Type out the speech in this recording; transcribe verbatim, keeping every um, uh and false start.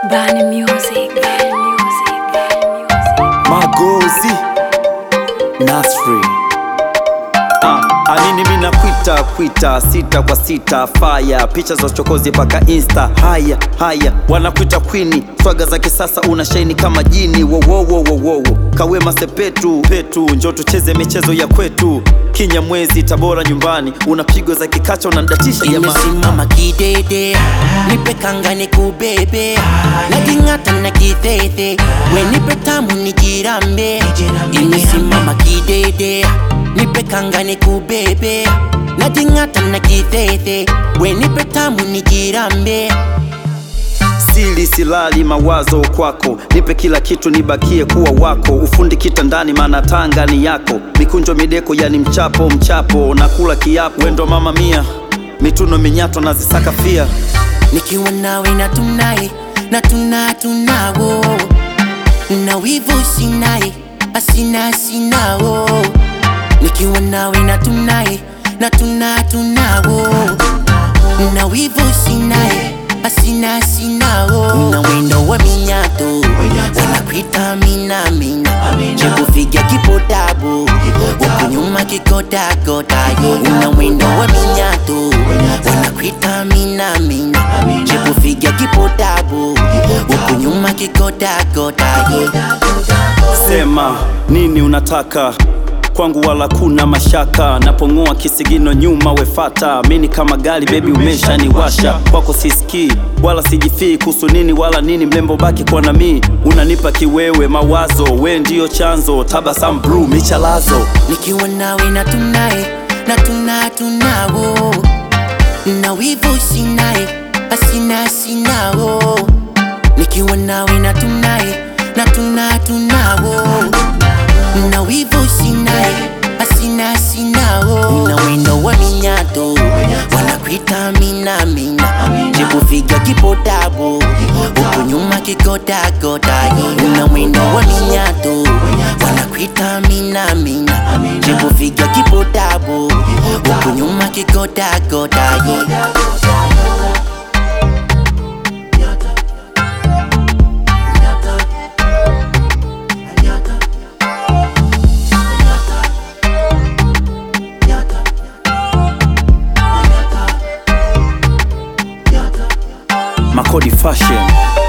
Bani music, Bani music, Bani music. Magozi Nasri. Ah, anini mina kwita kwita sita kwa sita fire picha za uchokozi paka insta haya haya wanakuita queen swaga za kisasa unashaini kama jini wo wo wo wo wo Kawema Sepetu petu njoo tucheze michezo ya kwetu Kinyamwezi Tabora nyumbani unapigo za kikacha unandatisha jamaa imesimama kidede nipe kanga nikubebe najingata na kithete we nipe tamu nijirambe imesimama kidede nipe kanga nikubebe najingata na kithete we nipe tamu nijirambe Sili silali mawazo kwako nipe kila kitu nibakie kuwa wako ufundi kitandani maana tanga ni yako mikunjo mideko yani mchapo mchapo nakula kiapo wendo mama mia mituno minyato nazisaka fia nikiwa nawe na tunaye na tuna tunawo na wivu sinaye asina sinawo nikiwa nawe na tunaye na tuna tunawo na wivu sinaye asina sinao na wendo wa minyato wanakuita mina mina chekufiga kipotabu ukunyuma kikota kota na wendo wa minyato wanakuita mina mina chekufiga kipotabu ukunyuma kikota kota Sema nini unataka kwangu wala kuna mashaka napongoa kisigino nyuma wefata mini kama gali baby umesha niwasha kwako siski wala sijifii kuhusu nini wala nini mlembo baki kwa nami unanipa kiwewe mawazo we ndio chanzo tabasamu blue michalazo nikiwa nawe na tunaye na tuna tunawo na wivu sinaye asina sinao nikiwa nawe na tunaye na tuna tunawo na wivu sinaye asina sinao na wendo wa minyato wanakuita mina mina chekufiga kipotabu ukunyuma kikota kota na wendo wa minyato wanakuita mina mina chekufiga kipotabu ukunyuma kikota kota Makodi Fashion.